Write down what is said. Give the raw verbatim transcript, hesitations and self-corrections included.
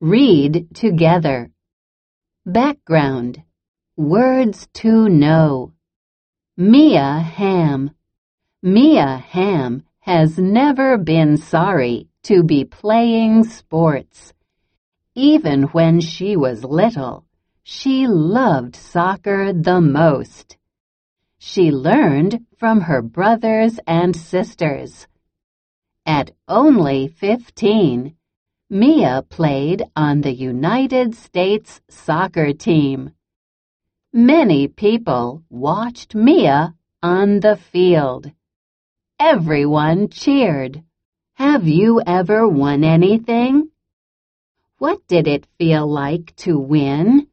Read together. Background. Words to know. Mia Hamm. Mia Hamm has never been sorry to be playing sports. Even when she was little, she loved soccer the most. She learned from her brothers and sisters. At only fifteen, Mia played on the United States soccer team. Many people watched Mia on the field. Everyone cheered. Have you ever won anything? What did it feel like to win?